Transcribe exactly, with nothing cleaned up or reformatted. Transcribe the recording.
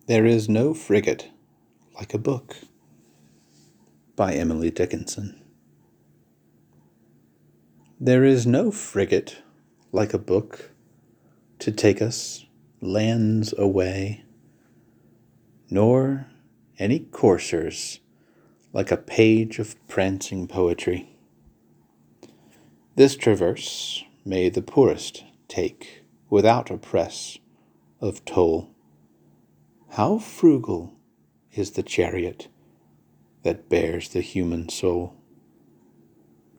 There is no frigate like a book, by Emily Dickinson. There is no frigate like a book to take us lands away, nor any coursers like a page of prancing poetry. This traverse may the poorest take without oppress of toll. How frugal is the chariot that bears the human soul!